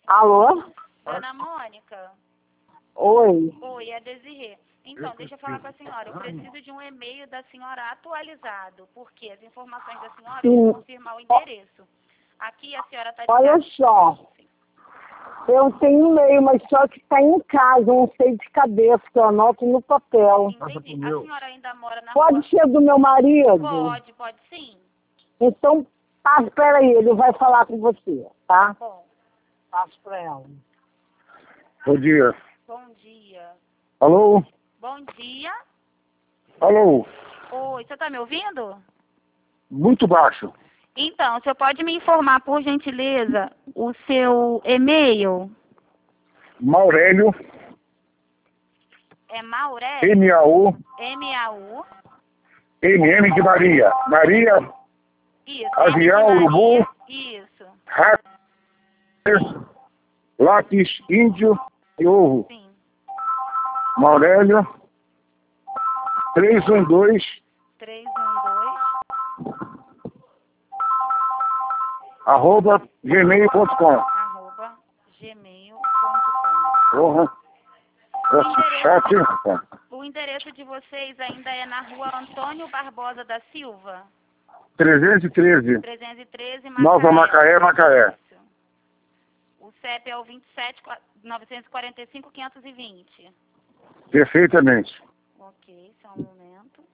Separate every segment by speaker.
Speaker 1: Alô?
Speaker 2: Dona Mônica?
Speaker 1: Oi.
Speaker 2: Oi, é Desirê. Então, deixa eu falar com a senhora. Eu preciso de um e-mail da senhora atualizado, porque as informações da senhora vão confirmar o endereço. Aqui a senhora está de
Speaker 1: Olha
Speaker 2: casa.
Speaker 1: só. Eu tenho e-mail, mas só que está em casa, não sei de cabeça, que eu anoto no papel.
Speaker 2: Entendi. A senhora ainda mora na
Speaker 1: Pode
Speaker 2: rua?
Speaker 1: ser do meu marido?
Speaker 2: Pode sim.
Speaker 1: Então, passa para ele, ele vai falar com você, tá?
Speaker 2: Bom,
Speaker 1: Passo para ela.
Speaker 3: Bom dia.
Speaker 2: bom dia.
Speaker 3: Alô?
Speaker 2: Bom dia.
Speaker 3: Alô?
Speaker 2: Oi, você está me ouvindo?
Speaker 3: Muito baixo.
Speaker 2: Então, você pode me informar, por gentileza, o seu e-mail?
Speaker 3: Maurélio,
Speaker 2: É Maurélio?
Speaker 3: M-A-U,
Speaker 2: M-A-U.
Speaker 3: M-M de Maria. Maria,
Speaker 2: Isso.
Speaker 3: Avião,
Speaker 2: M de Maria.
Speaker 3: Urubu.
Speaker 2: Isso.
Speaker 3: Hacker, lápis, índio e ovo.
Speaker 2: Sim.
Speaker 3: Maurélio, 312,
Speaker 2: 312
Speaker 3: @gmail.com.
Speaker 2: @gmail.com.
Speaker 3: Porra. Esse chat, rapaz.
Speaker 2: O endereço de vocês ainda é na rua Antônio Barbosa da Silva?
Speaker 3: 313,
Speaker 2: 313 Macaé.
Speaker 3: Nova Macaé, Macaé.
Speaker 2: Isso. O CEP é o 27 945 520.
Speaker 3: Perfeitamente.
Speaker 2: Ok, só um momento.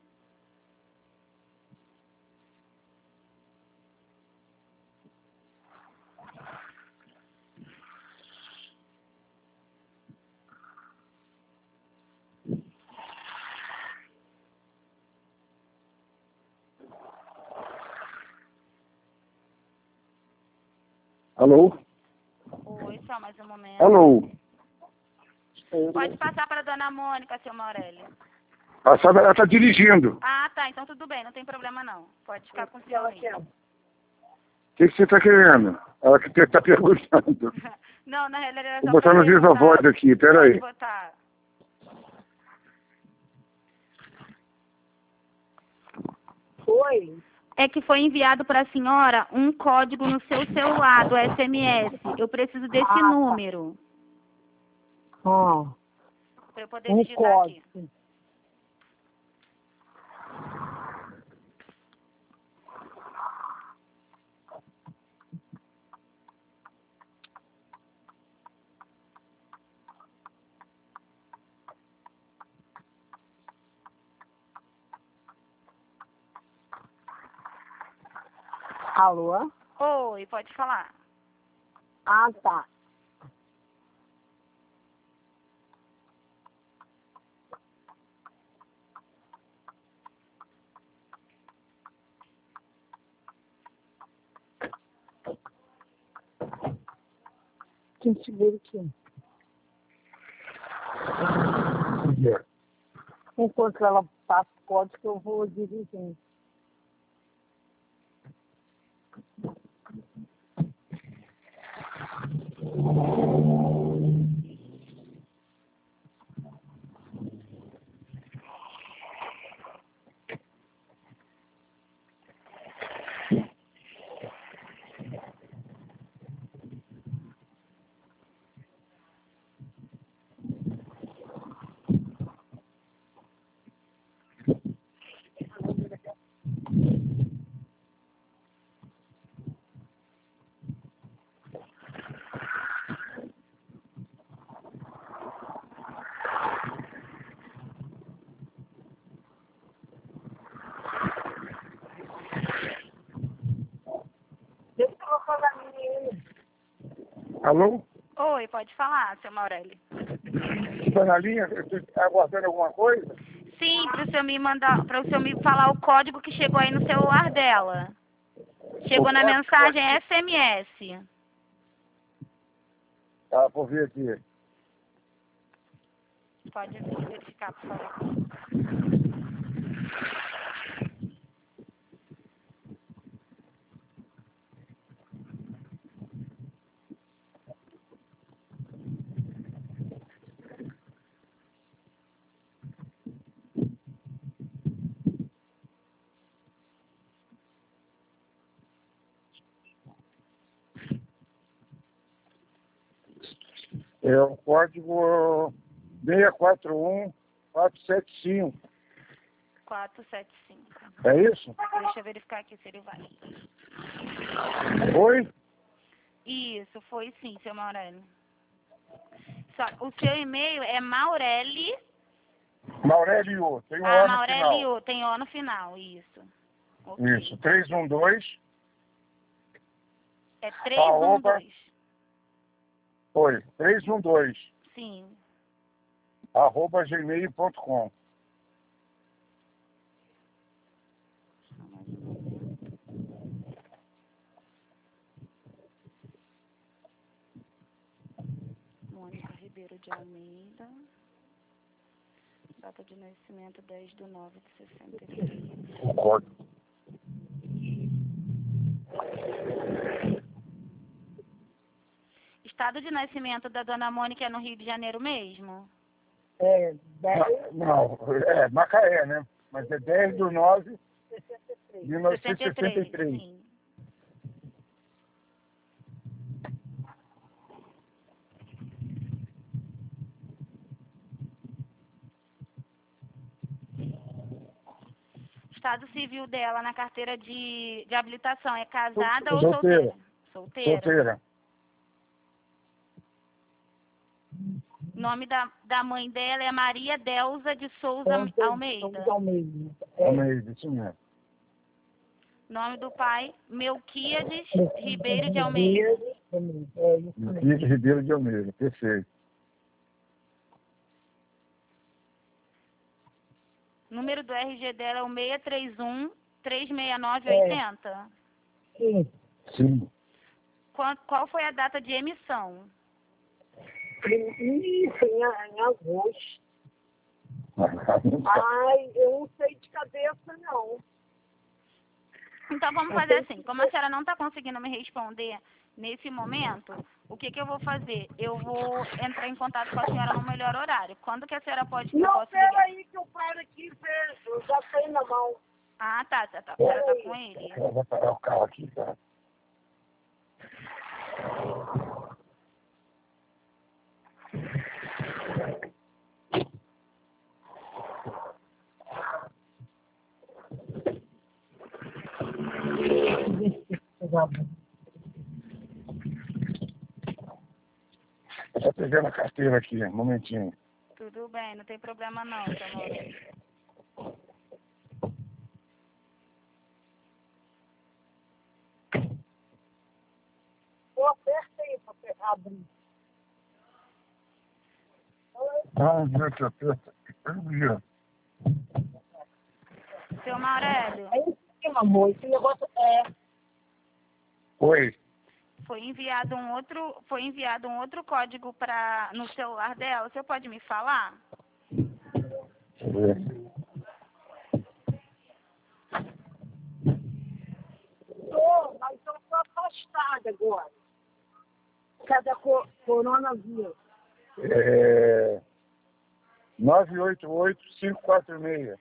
Speaker 3: Alô?
Speaker 2: Oi, só mais um momento.
Speaker 3: Alô?
Speaker 2: Pode passar para a dona Mônica, seu Maurélio.
Speaker 3: A senhora ela está dirigindo.
Speaker 2: Ah, tá, então tudo bem, não tem problema não. Pode ficar com o seu aí.
Speaker 3: O que você está querendo? Ela que está perguntando.
Speaker 2: Não, na realidade era só
Speaker 3: Vou botar
Speaker 2: pra
Speaker 3: no viva
Speaker 2: perguntar.
Speaker 3: voz aqui, peraí.
Speaker 2: Pode botar.
Speaker 1: Oi.
Speaker 2: É que foi enviado para a senhora um código no seu celular do SMS. Eu preciso desse número
Speaker 1: Ah,
Speaker 2: para eu poder digitar aqui.
Speaker 1: código. Alô?
Speaker 2: Oi, pode falar.
Speaker 1: Ah, tá. Quem segura aqui? Enquanto ela passa o código, eu vou dirigindo. Deixa eu falar a menina.
Speaker 3: Alô?
Speaker 2: Oi, pode falar, seu Maurélio.
Speaker 3: Está na linha? Está aguardando alguma coisa?
Speaker 2: Sim, para o senhor me mandar, para o senhor me falar o código que chegou aí no celular dela. Chegou na mensagem SMS.
Speaker 3: Tá, vou ver aqui.
Speaker 2: Pode verificar, por favor.
Speaker 3: É o código 641475.
Speaker 2: 475.
Speaker 3: É isso?
Speaker 2: Deixa eu verificar aqui se ele vai.
Speaker 3: Oi?
Speaker 2: Isso, foi sim, seu Maurélio. Só, o seu e-mail é Maureli.
Speaker 3: Maurélio, tem um O no final.
Speaker 2: Maurélio, tem O no final, isso. Okay.
Speaker 3: Isso, 312.
Speaker 2: É 312.
Speaker 3: Oi, 312.
Speaker 2: Sim.
Speaker 3: @gmail.com.
Speaker 2: Mônica Ribeiro de Almeida. Data de nascimento 10/9/63.
Speaker 3: O código.
Speaker 2: Estado de nascimento da dona Mônica é no Rio de Janeiro mesmo?
Speaker 3: Não, é Macaé, né? Mas é 10/9/1963.
Speaker 2: Sim. Estado civil dela na carteira de habilitação é casada ou solteira?
Speaker 3: Solteira.
Speaker 2: O nome da mãe dela é Maria Delza de Souza Almeida.
Speaker 3: Almeida, isso mesmo.
Speaker 2: Nome do pai, Melquíades Ribeiro de Almeida.
Speaker 3: Melquíades Ribeiro de Almeida, perfeito.
Speaker 2: Número do RG dela é o 631-369-80.
Speaker 3: Sim.
Speaker 2: Qual foi a data de emissão?
Speaker 1: Isso, em agosto. Ai, eu não sei de cabeça, não.
Speaker 2: Então vamos fazer assim, como a senhora não está conseguindo me responder nesse momento, o que eu vou fazer? Eu vou entrar em contato com a senhora no melhor horário. Quando que a senhora pode que eu
Speaker 1: Não,
Speaker 2: possa ligar?
Speaker 1: peraí que eu paro aqui, eu já tenho na mão.
Speaker 2: Ah, tá. A senhora tá com ele?
Speaker 3: Eu vou parar o carro aqui, tá? Só pegando a carteira aqui, um momentinho.
Speaker 2: Tudo bem, não tem problema não, seu Maurício.
Speaker 1: Eu aperto aí pra abrir.
Speaker 3: Meu Deus, aperta.
Speaker 2: Seu Maurélio,
Speaker 1: É em cima, amor, esse negócio
Speaker 3: Oi.
Speaker 2: foi enviado um outro código no celular dela. O senhor pode me falar?
Speaker 3: Deixa eu ver.
Speaker 1: Mas eu tô afastada agora. Cada coronavírus.
Speaker 3: 988-546.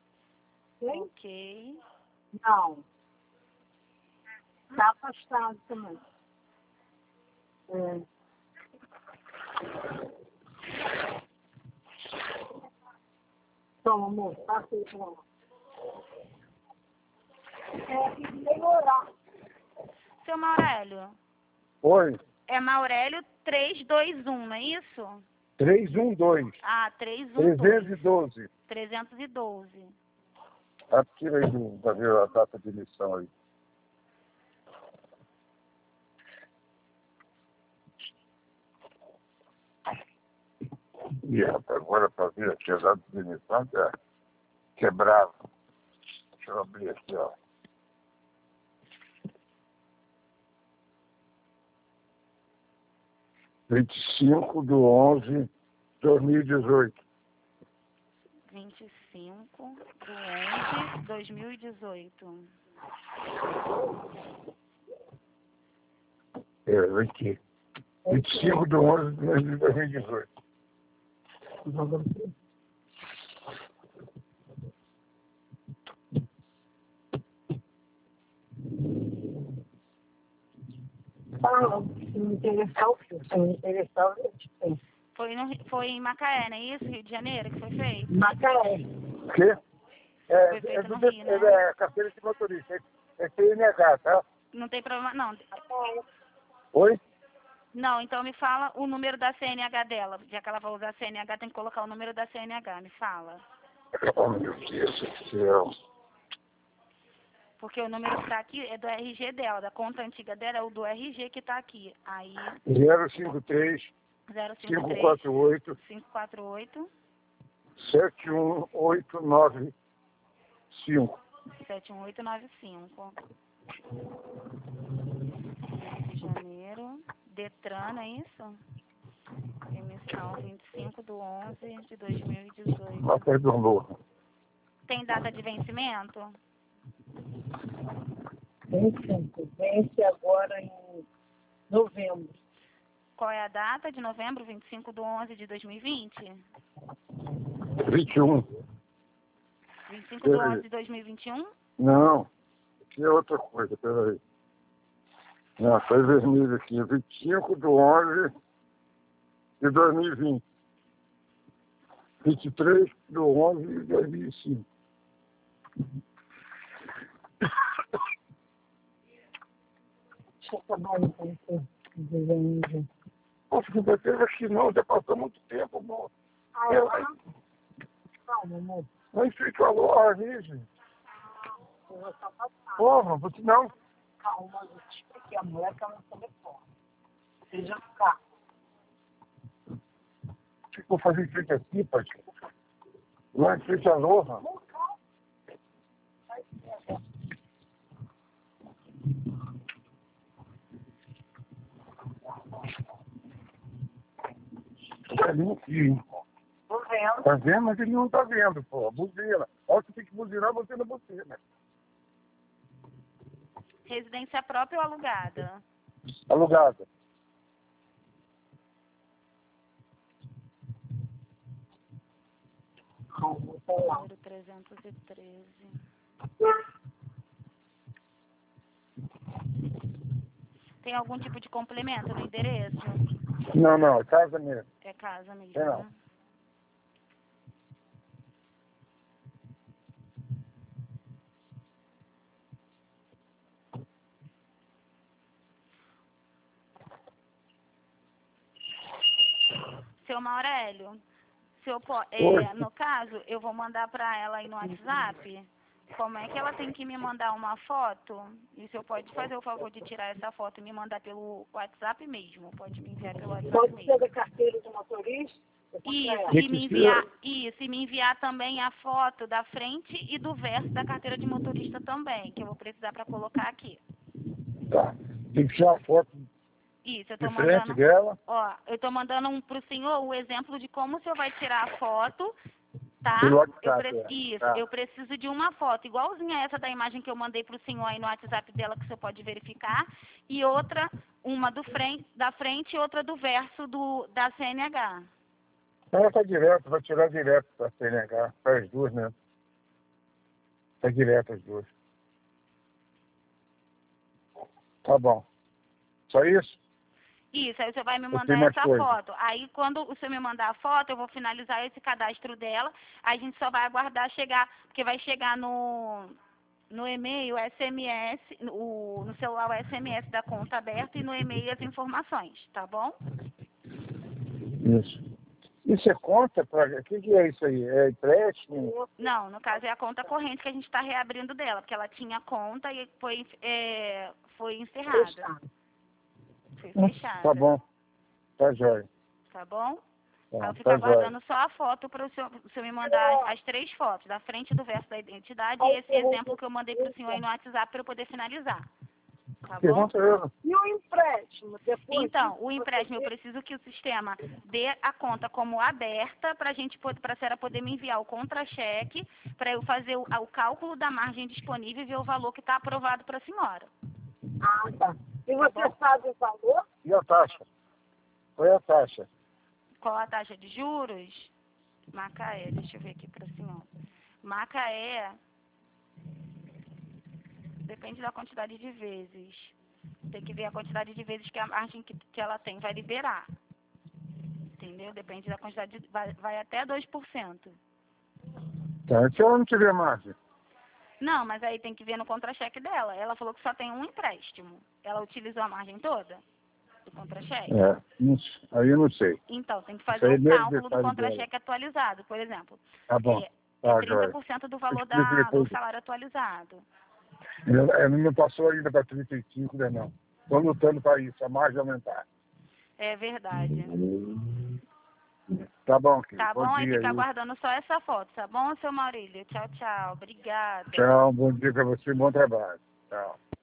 Speaker 2: Ok.
Speaker 1: Não. Tá afastado também. Toma, amor, passa aí pra lá. Tem que melhorar.
Speaker 2: Seu Maurélio,
Speaker 3: Oi.
Speaker 2: é Maurélio 321, não é isso?
Speaker 3: 312.
Speaker 2: Ah, 312.
Speaker 3: 312.
Speaker 2: 312.
Speaker 3: Tira aí pra ver a data de eleição aí. E rapaz, agora para ver aqui a data de eleição que é bravo. Deixa eu abrir aqui, ó. (25 de 11/2018).
Speaker 2: 25/11/2018.
Speaker 3: Aqui. 25 de 11/2018.
Speaker 1: Se me interessar, eu fiz. Se me interessar, eu te tenho.
Speaker 2: Foi em Macaé, não é isso? Rio de Janeiro que foi feito?
Speaker 1: Macaé.
Speaker 3: O quê?
Speaker 2: Foi feito no Rio, né?
Speaker 3: É carteira de motorista. É CNH, tá?
Speaker 2: Não tem problema, não.
Speaker 3: Oi?
Speaker 2: Não, então me fala o número da CNH dela. Já que ela vai usar a CNH, tem que colocar o número da CNH. Me fala.
Speaker 3: Oh, meu Deus do céu.
Speaker 2: Porque o número que tá aqui é do RG dela. Da conta antiga dela é o do RG que tá aqui. Aí,
Speaker 3: 053
Speaker 2: 053
Speaker 3: 548
Speaker 2: 548
Speaker 3: 71895.
Speaker 2: 71895. Rio de Janeiro. Detran, não é isso? Emissão 25/11/2018.
Speaker 3: Macaé do Morro.
Speaker 2: Tem data de vencimento?
Speaker 1: Vence agora em novembro.
Speaker 2: Qual é a data de novembro? 25/11/2020?
Speaker 3: 21.
Speaker 2: 25/11/2021?
Speaker 3: Não, aqui é outra coisa, peraí. Não, foi vermelho aqui. 25/11/2020. 23/11/2005.
Speaker 1: Deixa eu acabar então esse desenho.
Speaker 3: Poxa, com certeza que não, já passou muito tempo, amor.
Speaker 1: Ah, é? Calma, amor.
Speaker 3: Mas você falou a gente.
Speaker 1: Eu vou só passar.
Speaker 3: Porra, você não.
Speaker 1: Calma, eu te expliquei. A mulher tá no telefone. Você já ficar.
Speaker 3: Ficou fazendo frente aqui, pai. Lá em frente à Loja. Tá limpinho.
Speaker 1: Tô vendo.
Speaker 3: Tá vendo? Mas ele não tá vendo, pô. Buzina. Olha que tem que buzinar, você não buzina.
Speaker 2: Residência própria ou alugada?
Speaker 3: Alugada.
Speaker 1: Calma, tá lá.
Speaker 2: Número 313. Tem algum tipo de complemento no endereço?
Speaker 3: Não, não, é casa mesmo.
Speaker 2: É casa mesmo,
Speaker 3: Tem não.
Speaker 2: né? Seu Maurélio, no caso, eu vou mandar para ela aí no WhatsApp como é que ela tem que me mandar uma foto. E o senhor pode fazer o favor de tirar essa foto e me mandar pelo WhatsApp mesmo. Pode me enviar pelo WhatsApp
Speaker 1: Pode
Speaker 2: mesmo.
Speaker 1: ser da carteira de motorista?
Speaker 2: Isso, e me enviar também a foto da frente e do verso da carteira de motorista também, que eu vou precisar para colocar aqui.
Speaker 3: Tá. Tem que tirar a foto
Speaker 2: Isso, eu
Speaker 3: de
Speaker 2: tô
Speaker 3: frente
Speaker 2: mandando,
Speaker 3: dela.
Speaker 2: ó, eu tô mandando pro senhor o exemplo de como o senhor vai tirar a foto, tá?
Speaker 3: Pelo WhatsApp,
Speaker 2: Isso,
Speaker 3: tá.
Speaker 2: eu preciso de uma foto igualzinha a essa da imagem que eu mandei pro senhor aí no WhatsApp dela, que o senhor pode verificar, e outra, uma da frente e outra do verso da CNH.
Speaker 3: Ela tá direto, vai tirar direto pra CNH. Para as duas, né? Tá direto as duas. Tá bom. Só isso?
Speaker 2: Isso, aí você vai me
Speaker 3: Eu
Speaker 2: mandar
Speaker 3: tenho mais
Speaker 2: essa
Speaker 3: coisa.
Speaker 2: foto. Aí, quando o senhor me mandar a foto, eu vou finalizar esse cadastro dela. Aí a gente só vai aguardar chegar, porque vai chegar no e-mail, SMS, no celular o SMS da conta aberta e no e-mail as informações, tá bom?
Speaker 3: Isso. Isso é conta? O que é isso aí? É empréstimo?
Speaker 2: Não, no caso é a conta corrente que a gente está reabrindo dela, porque ela tinha conta e foi encerrada. Foi fechada.
Speaker 3: Tá bom. Tá jóia.
Speaker 2: Tá bom? Aí
Speaker 3: Tá,
Speaker 2: eu fico
Speaker 3: tá
Speaker 2: aguardando só a foto para o senhor me mandar as 3 fotos, da frente do verso da identidade e esse exemplo que eu mandei para o senhor aí no WhatsApp para eu poder finalizar. Tá bom?
Speaker 3: Pergunta ela.
Speaker 1: E o empréstimo? Depois
Speaker 2: Então, o empréstimo, eu preciso que o sistema dê a conta como aberta para a senhora poder me enviar o contra-cheque para eu fazer o cálculo da margem disponível e ver o valor que está aprovado para a senhora.
Speaker 1: Ah, tá. E você sabe o valor?
Speaker 3: E a taxa? Qual é a taxa?
Speaker 2: Qual a taxa de juros? Macaé, deixa eu ver aqui para a senhora. Macaé, depende da quantidade de vezes. Tem que ver a quantidade de vezes que a margem que ela tem vai liberar. Entendeu? Depende da quantidade, vai até 2%.
Speaker 3: Tá, se ela não tiver margem.
Speaker 2: Não, mas aí tem que ver no contra-cheque dela. Ela falou que só tem um empréstimo. Ela utilizou a margem toda do contra-cheque?
Speaker 3: Aí eu não sei.
Speaker 2: Então, tem que
Speaker 3: Isso
Speaker 2: fazer
Speaker 3: aí
Speaker 2: o
Speaker 3: mesmo
Speaker 2: cálculo do
Speaker 3: detalhe
Speaker 2: contra-cheque atualizado, por exemplo.
Speaker 3: Tá bom.
Speaker 2: É
Speaker 3: Tá,
Speaker 2: 30% do valor
Speaker 3: Explica
Speaker 2: do
Speaker 3: depois.
Speaker 2: salário atualizado.
Speaker 3: Ela não passou ainda para 35, né, não. Estou lutando para isso, a margem aumentar.
Speaker 2: É verdade.
Speaker 3: Tá bom, querido.
Speaker 2: Tá bom? Aí
Speaker 3: dia
Speaker 2: fica
Speaker 3: aí.
Speaker 2: aguardando só essa foto, tá bom, seu Maurílio? Tchau, tchau. Obrigada.
Speaker 3: Tchau, bom dia para você, bom trabalho. Tchau.